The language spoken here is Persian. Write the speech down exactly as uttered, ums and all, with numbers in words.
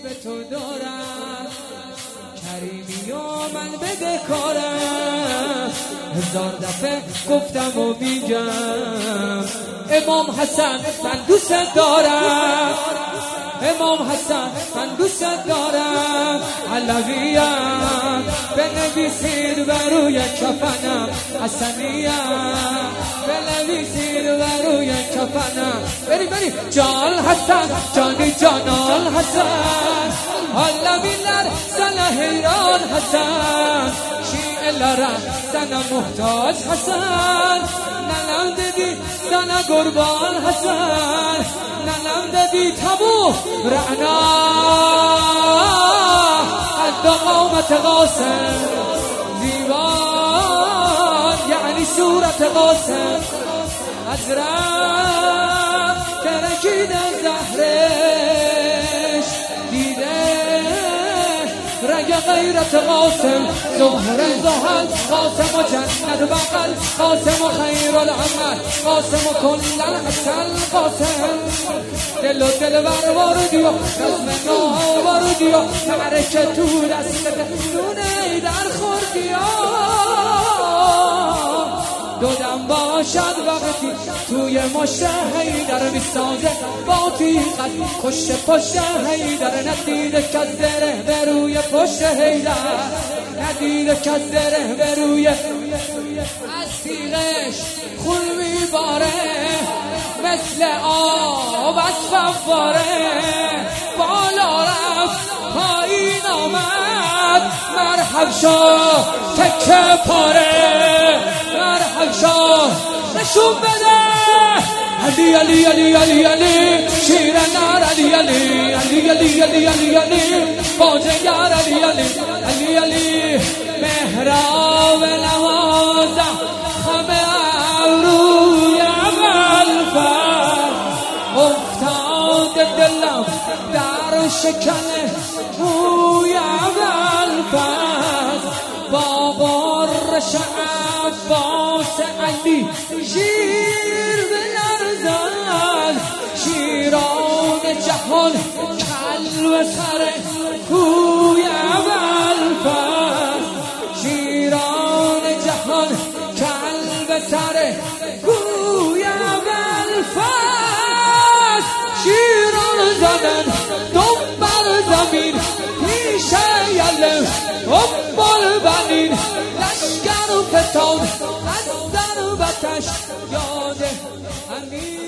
به تو دارم، کریمی و من بده کارم. هزار دفعه گفتم و میگم امام حسن من دوست دارم، امام حسن من دوست دارم. علویم بنویسید بر روی کفنم، حسنیم بنویسید بر روی کفنم. بری بری جان حسن جانی جانان حسن، علویلر زن حیران حسن، شیعه لرم زن محتاج حسن، ننم دیدی زن قربان حسن، ننم دیدی تبو رعنا حد قامت قاسم دیوان یعنی صورت قاسم. از رب ترکید زهرش دیده رگ غیرت قاسم، زهر زحل قاسم و جنت بغل، قاسم و خیر العمل، قاسم و کل العسل. قاسم دل و دل بر واردی و رزم نوها واردی و معرکه تو دست دونه در خوردی. دودم باشد وقتی توی مشت حیدر میسازه با تیغت کشت پشت حیدر، ندیده که زره به روی پشت حیدر، ندیده که زره به روی از تیغش خون میباره مثل آب از فواره. بالا رفت پایین آمد مرحب شو تکه پاره، مرحب شو نشون بده علی علی علی علی علی شیر نار علی علی علی علی علی علی علی باجگر علی علی علی علی محراب نوازم خم روی قلبم، افتاد دلم در شکن روی قلبم. با بارش عباس علی شیر بلرزد، شیران جهان کل و سر کوی قلبم، شیران جهان کل و سر کوی قلبم. شیران زدن دم بر زمین پیش یله ام البنین، لشکر و فتان از ضربتش یاد امیر